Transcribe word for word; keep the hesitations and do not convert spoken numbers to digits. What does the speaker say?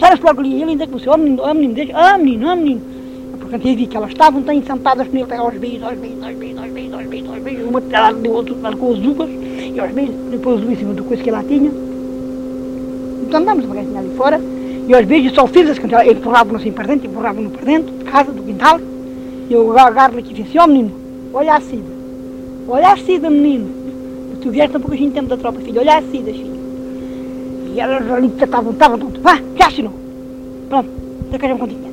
sai logo ali, ele ainda começou, ó menino, ó menino, deixa, ó menino, ó menino. Portanto, eu vi que elas estavam tão sentadas com ele, aos beijos, aos beijos, aos beijos, aos beijos, aos beijos, aos beijos, uma ela deu outro lado com as uvas, e aos beijos, depois o em cima do coisa que ela tinha. Então andámos uma gatinha ali fora, e aos beijos só fiz, empurravam-no assim para dentro, empurravam-no para dentro, de casa, do quintal, e eu agarro-lhe aqui e disse assim, ó menino, olha a Cida, olha a Cida, menino, tu vieste há pouquinho tempo da tropa, filho, olha a Cida, filho. E elas ali estavam, estavam tudo, vá, já assinou, pronto, até que a gente continha.